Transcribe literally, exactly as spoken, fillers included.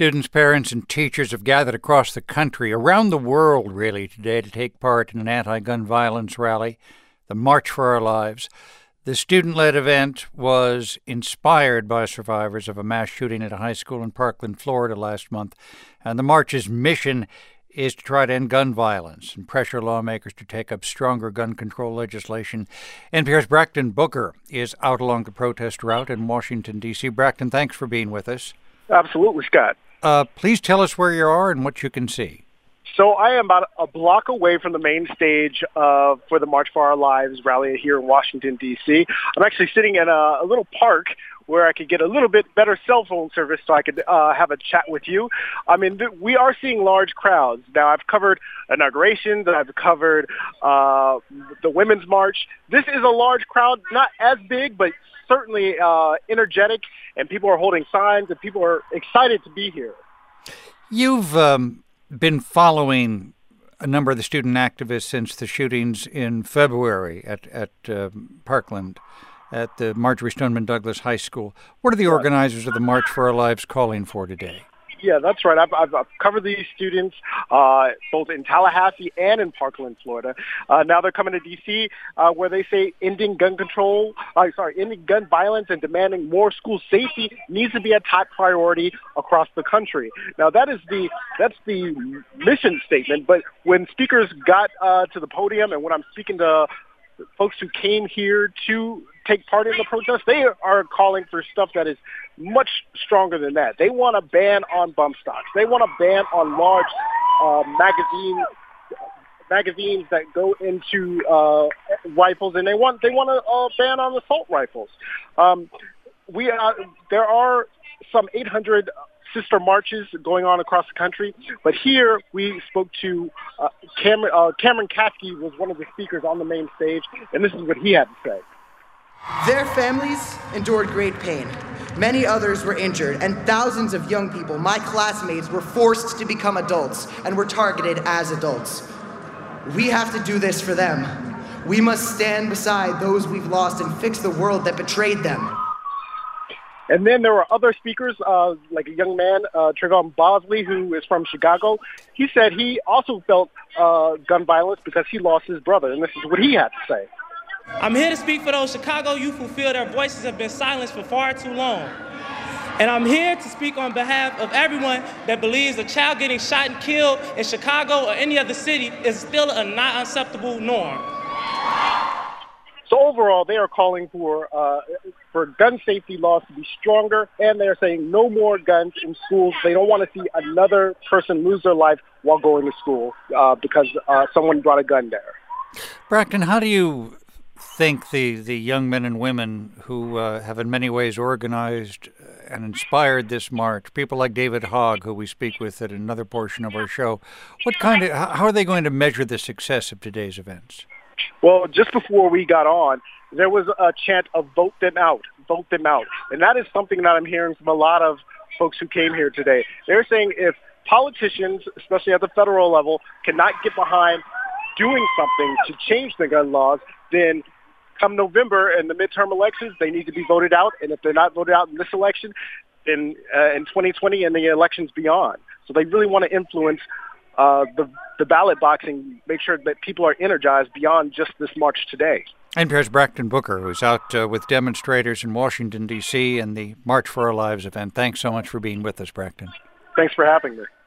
Students, parents, and teachers have gathered across the country, around the world really, today to take part in an anti-gun violence rally, the March for Our Lives. The student-led event was inspired by survivors of a mass shooting at a high school in Parkland, Florida last month. And the march's mission is to try to end gun violence and pressure lawmakers to take up stronger gun control legislation. N P R's Braxton Booker is out along the protest route in Washington, D C Braxton, thanks for being with us. Absolutely, Scott. Uh, please tell us where you are and what you can see. So I am about a block away from the main stage uh, for the March for Our Lives rally here in Washington, D C I'm actually sitting in a, a little park where I could get a little bit better cell phone service so I could uh, have a chat with you. I mean, th- we are seeing large crowds. Now, I've covered inaugurations, I've covered uh, the Women's March. This is a large crowd, not as big, but certainly uh, energetic, and people are holding signs, and people are excited to be here. You've um, been following a number of the student activists since the shootings in February at, at uh, Parkland, at the Marjory Stoneman Douglas High School. What are the organizers of the March for Our Lives calling for today? Yeah, that's right. I've, I've, I've covered these students uh, both in Tallahassee and in Parkland, Florida. Uh, now they're coming to D C, uh, where they say ending gun control, uh, sorry, ending gun violence and demanding more school safety needs to be a top priority across the country. Now that is the that's the mission statement. But when speakers got uh, to the podium, and when I'm speaking to folks who came here to take part in the protest, they are calling for stuff that is much stronger than that. They want a ban on bump stocks. They want a ban on large uh, magazine magazines that go into uh, rifles, and they want they want a uh, ban on assault rifles. Um, we uh, there are some eight hundred sister marches going on across the country, but here we spoke to uh, Cameron, uh, Cameron Kasky was one of the speakers on the main stage, and this is what he had to say. Their families endured great pain. Many others were injured, and thousands of young people, my classmates, were forced to become adults and were targeted as adults. We have to do this for them. We must stand beside those we've lost and fix the world that betrayed them. And then there were other speakers, uh, like a young man, uh, Trayvon Bosley, who is from Chicago. He said he also felt uh, gun violence because he lost his brother, and this is what he had to say. I'm here to speak for those Chicago youth who feel their voices have been silenced for far too long. And I'm here to speak on behalf of everyone that believes a child getting shot and killed in Chicago or any other city is still a not acceptable norm. So overall, they are calling for uh, for gun safety laws to be stronger, and they are saying no more guns in schools. They don't want to see another person lose their life while going to school uh, because uh, someone brought a gun there. Braxton, how do you think the, the young men and women who uh, have in many ways organized and inspired this march, people like David Hogg, who we speak with at another portion of our show, what kind of how are they going to measure the success of today's events? Well, just before we got on, there was a chant of vote them out, vote them out. And that is something that I'm hearing from a lot of folks who came here today. They're saying if politicians, especially at the federal level, cannot get behind doing something to change the gun laws, then come November in the midterm elections, they need to be voted out. And if they're not voted out in this election, then uh, in twenty twenty and the elections beyond. So they really want to influence uh, the, the ballot box and make sure that people are energized beyond just this march today. N P R's Braxton Booker, who's out uh, with demonstrators in Washington, D C and the March for Our Lives event. Thanks so much for being with us, Braxton. Thanks for having me.